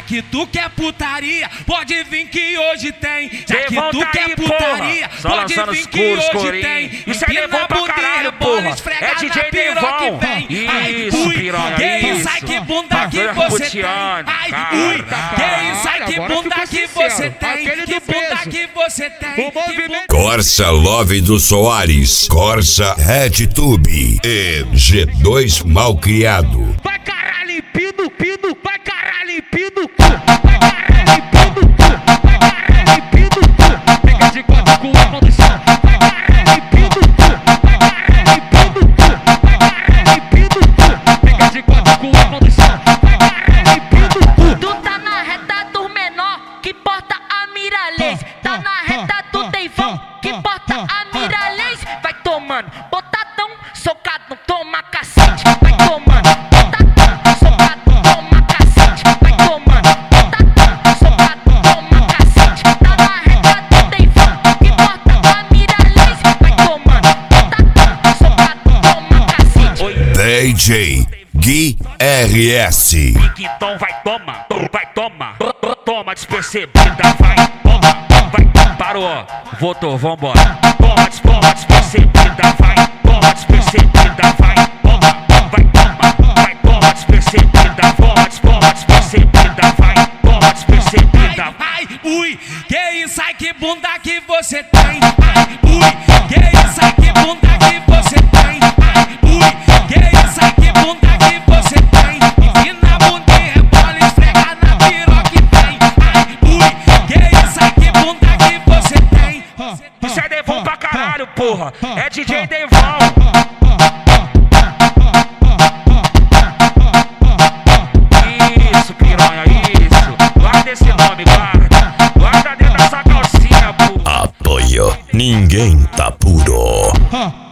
que tu quer putaria, pode vir que hoje tem. Já que tu quer putaria, pode vir que hoje tem. Isso é Devon pra caralho, porra. É DJ Devon. Isso, piranha, isso. Ai, que bunda que você tem. Ai, ui, que isso, ai, que bunda que você tem. Que bunda que você tem. Corsa Love do Soares, Corsa RedTube e G2 Malcriado. Vai caralho, pido, pido, vai caralho, pido, vai caralho, pido, vai caralho, pido, pega de quatro com a mão do chão, vai caralho, pido, vai caralho, pido, vai caralho, pido, pega de quatro com a mão do chão, vai caralho, pido. Tu tá na reta do menor, que porta a Miralês, tá na reta do Devon, que porta a Miralês, vai tomando, botadão, socado, toma cacete, vai tomando, botadão, socado, toma cacete, vai tomando, botadão, socado, toma cacete, tá na reta do Devon, que porta a Miralês, vai tomando, botadão, socado, toma cacete. DJ Gui RS. Então vai toma, toma despercebida, vai toma, parou, voltou, vambora. Toma despercebida, vai, toma despercebida, vai toma despercebida, toma despercebida, vai, toma despercebida. Ai, ui, que isso, ai, que bunda que você tem. Ai, ui, que isso, ai, que bunda que você tem. Ai, ui, que isso, ai, que bunda que você tem. Empina a bunda e rebola, esfrega na piroca que tem. Ai, ui, que isso, ai, que bunda que você tem. Isso é Devon pra caralho, porra. É DJ Devon. Isso, piranha, isso. Guarda esse nome, guarda. Guarda dentro dessa calcinha, porra. Apoio, ninguém tá puro.